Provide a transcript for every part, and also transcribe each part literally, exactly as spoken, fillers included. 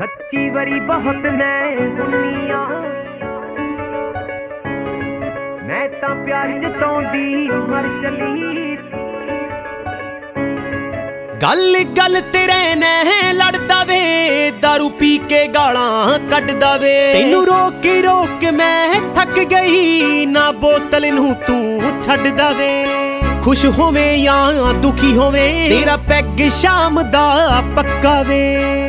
सच्ची वरी बहुत मैं दुनिया मैं तां प्यार जताउंदी मर चली। गल गल ते रहना है लड़दा वे दारू पी के गालां कड्डदा वे तैनू रोक रोक मैं थक गई ना बोतल नूं तू छड्डदा वे। खुश होवे या दुखी होवे तेरा पैग शाम दा पक्का वे।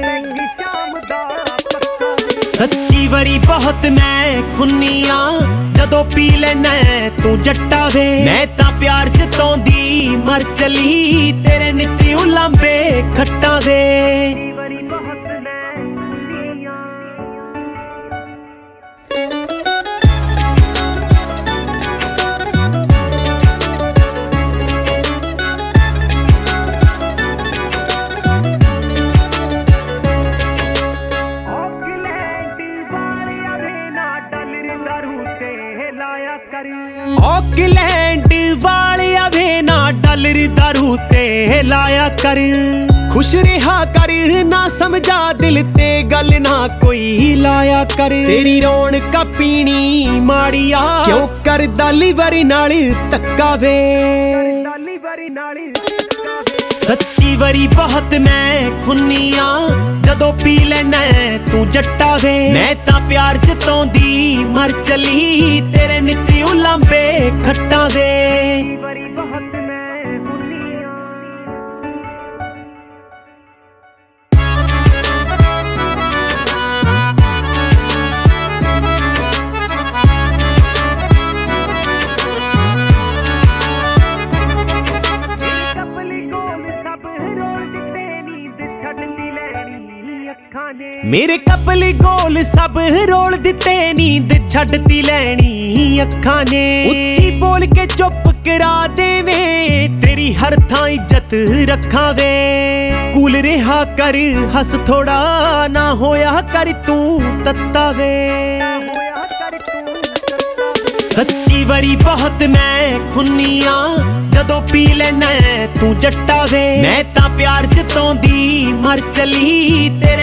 सच्ची वरी बहुत मैं खुन्निया जदों पी लेना तू जट्टा वे। मैं तां प्यार जताउंदी मर चली तेरे नित्ती उलांबे खट्टां वे। ऑकलैंड वालिया वे ना डॉलर दारू ते लाया कर। खुश रहा कर ना समझा दिल ते गल ना कोई लाया कर। तेरी रौनक पीनी माड़िया क्यों कर दालीवरी नाल धक्का वे। सच्ची वरी बहुत मैं खुन्निया जदों पी लेना तू जट्टा वे। मैं तां प्यार जताउंदी मर चली तेरे नित्ती उलांबे खट्टां वे। मेरे कपली गोल सब रोल दिते नींद छड्डती लैनी अखां ने। उच्ची बोल के चुप करा देवे तेरी हर थां इज्जत रखा वे। कूल रहा कर हस थोड़ा ना होया कर तू तत्ता वे। सच्ची वरी बहुत मैं खुन्निया जदों पी लेना तू जट्टा वे। मैं तां प्यार जताउंदी मर चली तेरे